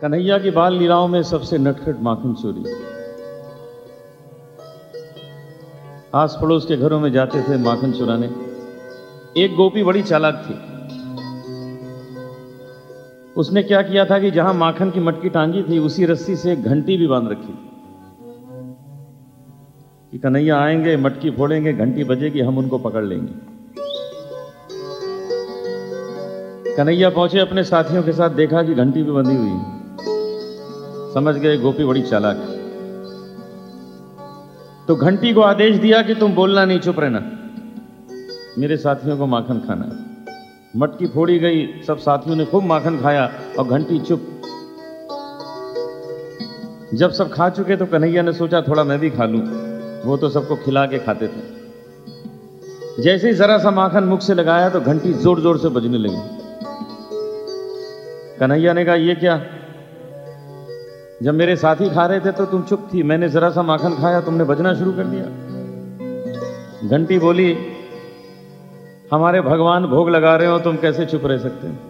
कन्हैया की बाल लीलाओं में सबसे नटखट माखन चोरी। आस पड़ोस के घरों में जाते थे माखन चुराने। एक गोपी बड़ी चालाक थी। उसने क्या किया था कि जहां माखन की मटकी टांगी थी उसी रस्सी से एक घंटी भी बांध रखी कि कन्हैया आएंगे, मटकी फोड़ेंगे, घंटी बजेगी, हम उनको पकड़ लेंगे। कन्हैया पहुंचे अपने साथियों के साथ, देखा कि घंटी भी बंधी हुई है। समझ गए गोपी बड़ी चालाक है। तो घंटी को आदेश दिया कि तुम बोलना नहीं, चुप रहना, मेरे साथियों को माखन खाना है। मटकी फोड़ी गई, सब साथियों ने खूब माखन खाया और घंटी चुप। जब सब खा चुके तो कन्हैया ने सोचा थोड़ा मैं भी खा लूं। वो तो सबको खिला के खाते थे। जैसे ही जरा सा माखन मुख से लगाया तो घंटी जोर जोर से बजने लगी। कन्हैया ने कहा ये क्या, जब मेरे साथी खा रहे थे तो तुम चुप थी, मैंने जरा सा माखन खाया तुमने बजना शुरू कर दिया। घंटी बोली हमारे भगवान भोग लगा रहे हो, तुम कैसे चुप रह सकते हैं?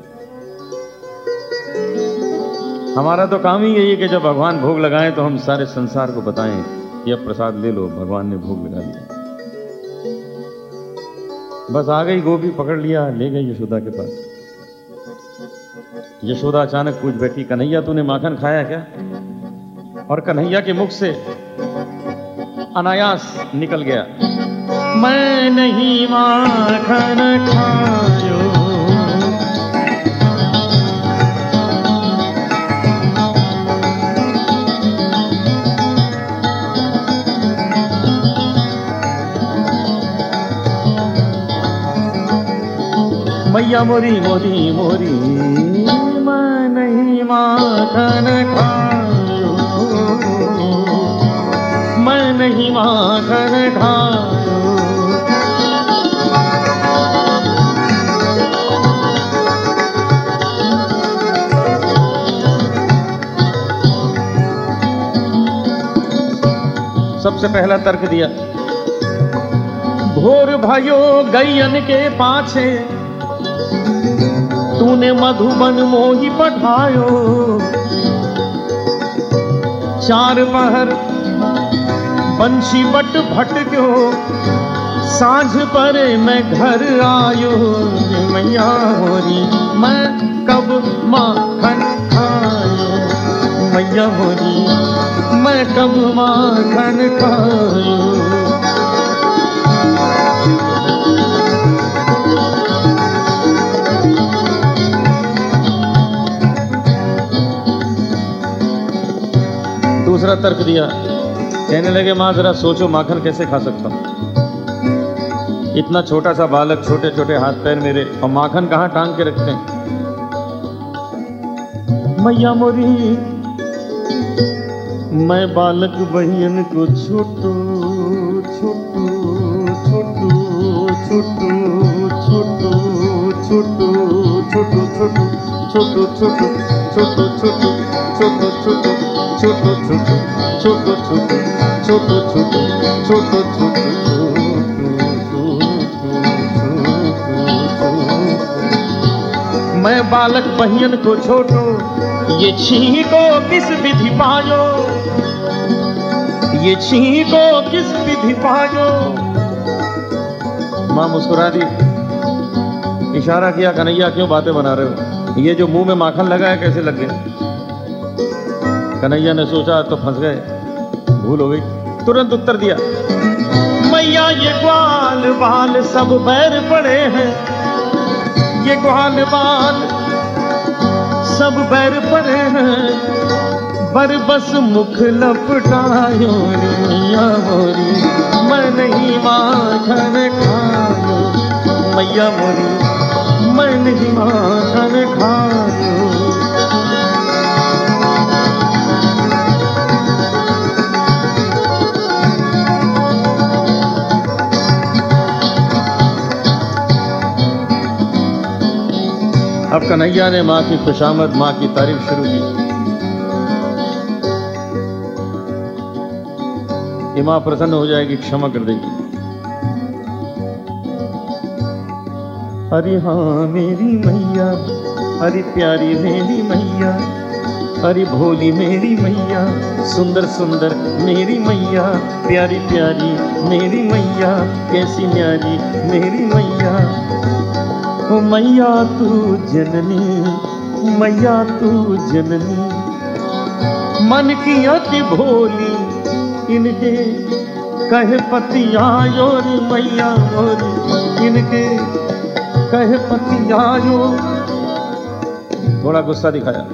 हमारा तो काम ही यही है कि जब भगवान भोग लगाएं तो हम सारे संसार को बताएं कि अब प्रसाद ले लो, भगवान ने भोग लगा दिया। बस आ गई गोपी, पकड़ लिया, ले गई यशोदा के पास। यशोदा अचानक पूछ बैठी कन्हैया तूने माखन खाया क्या? और कन्हैया के मुख से अनायास निकल गया मैं नहीं माखन खायो। मैया मोरी मोरी मोरी मैं नहीं माखन खायो, मैं नहीं माखन खायो। सबसे पहला तर्क दिया भोर भयो गैयन के पाछे तूने मधुबन मोही पठायो। चार पहर बंशी बट भटक्यो सांझ पर मैं घर आयो। मैया होरी मैं कब माखन खायो, मैया होरी मैं कब माखन खायो। दूसरा तर्क दिया, कहने लगे मां जरा सोचो माखन कैसे खा सकता हूं? इतना छोटा सा बालक, छोटे छोटे हाथ पैर मेरे, और माखन कहां टांग के रखते हैं? मैया मोरी मैं बालक बहियन को छोटू छोटू छोटू छोटू छोटू छोटू छोटू छोटू छोटू छोटू छोटू छोटू छोटू छोटू छोटो छोटो छोटो छोटो छोटो छोटो मैं बालक बहियन को छोटो, ये छीको किस विधि पायो, ये छीको किस विधि पायो। मां मुस्कुरा दी, इशारा किया कन्हैया क्यों बातें बना रहे हो, ये जो मुंह में माखन लगा है कैसे लग गया? कन्हैया ने सोचा तो फंस गए, भूल हो गई। तुरंत उत्तर दिया मैया ये ग्वाल बाल सब बैर पड़े हैं, ये ग्वाल बाल सब बैर पड़े हैं, बर बस मुख लपटायो। मैया मोरी मैं नहीं माखन खायो, मैया मोरी मैं नहीं माखन खायो। अब कन्हैया ने मां की खुशामद, मां की तारीफ शुरू की कि मां प्रसन्न हो जाएगी, क्षमा कर देगी। अरे हाँ मेरी मैया, अरे प्यारी मेरी मैया, अरे भोली मेरी मैया, सुंदर सुंदर मेरी मैया, प्यारी प्यारी मेरी मैया, कैसी न्यारी मेरी मैया। ओ मैया तू जननी, मैया तू जननी, मन की अति भोली इनके कहे पतियायो रे मैया मोरी, इनके कहे पतियायो। थोड़ा गुस्सा दिखाया।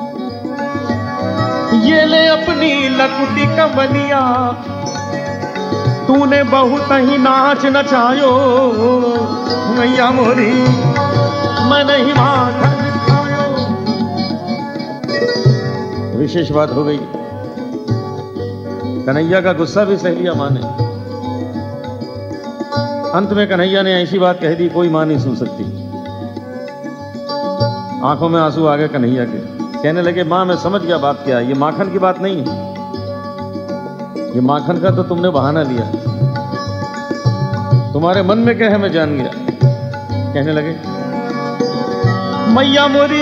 ये ले अपनी लकुटी कमलिया, तूने बहुत ही नाच नचायो मैया मोरी, मन ही माखन खायो। विशेष बात हो गई, कन्हैया का गुस्सा भी सहेलिया माने। अंत में कन्हैया ने ऐसी बात कह दी कोई मां नहीं सुन सकती। आंखों में आंसू आ गए कन्हैया के। कहने लगे मां मैं समझ गया बात क्या है, ये माखन की बात नहीं है, ये माखन का तो तुमने बहाना लिया, तुम्हारे मन में क्या है मैं जान गया। कहने लगे मैया मोरी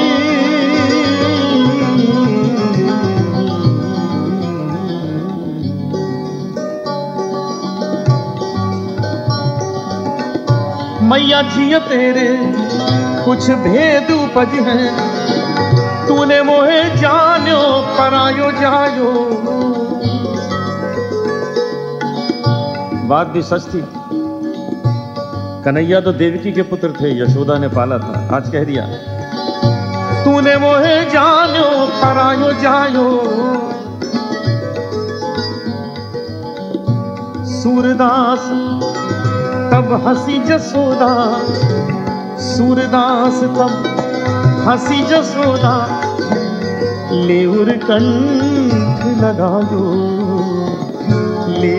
मैया जी तेरे कुछ भेद उपज हैं, तूने मोहे जानो परायो जायो। बात भी सच थी। कन्हैया तो देवकी के पुत्र थे, यशोदा ने पाला था। आज कह दिया तूने मोहे जानो परायो जायो। सूरदास तब हंसी जसोदा, सूरदास तब हंसी जसोदा, ले उरकंठ लगायो, ले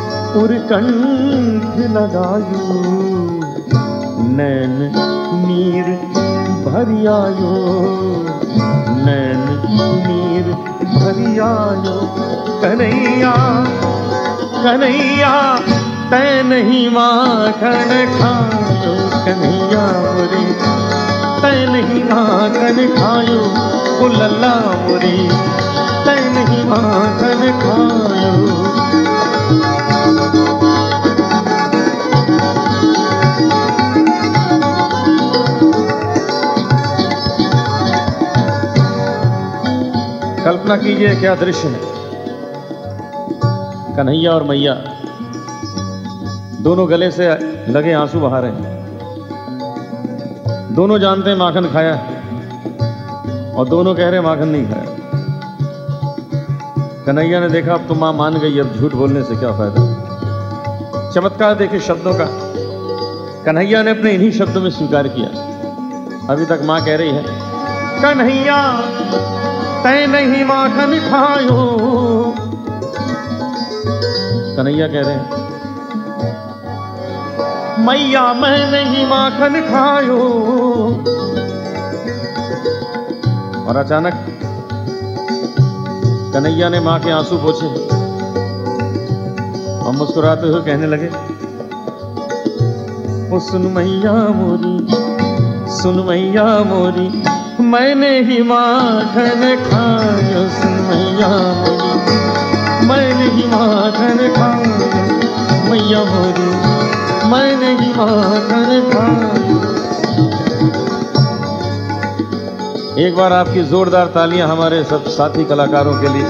उरकंठ लगायो। नैन नीर भरियायो, नैन नीर भरियायो। कन्हैया कन्हैया तै नहीं माखन खायो, कन्हैया मोरे तै नहीं माखन खायो। ओ लल्ला मोरे तै नहीं माखन खायो। कल्पना कीजिए क्या दृश्य है। कन्हैया और मैया दोनों गले से लगे आंसू बहा रहे हैं। दोनों जानते हैं माखन खाया है और दोनों कह रहे माखन नहीं खाया। कन्हैया ने देखा अब तो मां मान गई, अब झूठ बोलने से क्या फायदा। चमत्कार देखे शब्दों का। कन्हैया ने अपने इन्हीं शब्दों में स्वीकार किया। अभी तक मां कह रही है कन्हैया तै नहीं माखन खायो। कन्हैया कह रहे हैं मैया मैं नहीं माखन खायो। और अचानक कन्हैया ने मां के आंसू पोंछे और मुस्कुराते हुए कहने लगे ओ सुन मैया मोरी, सुन मैया मोरी, मैंने ही माखन खायो। सुन मैया मोरी, मैंने ही माखन खायो। मैया मोरी मैंने ही माखन खायो। एक बार आपकी जोरदार तालियां हमारे सब साथी कलाकारों के लिए।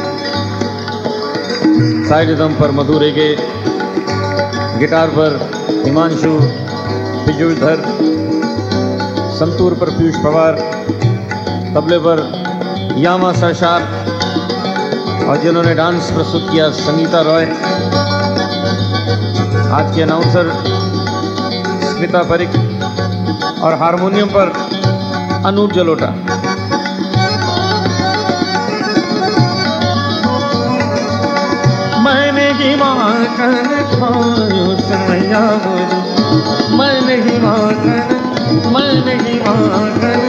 साइड ड्रम पर मधुरेगे, गिटार पर हिमांशु पिजुधर, संतूर पर पीयूष पवार, तबले पर यामा सरशार और जिन्होंने डांस प्रस्तुत किया संगीता रॉय। आज के अनाउंसर स्मिता परिक और हारमोनियम पर अनूप जलोटा। मैंने ही माखन खायो मैया मोरी, मैंने ही माखन, मैंने ही माखन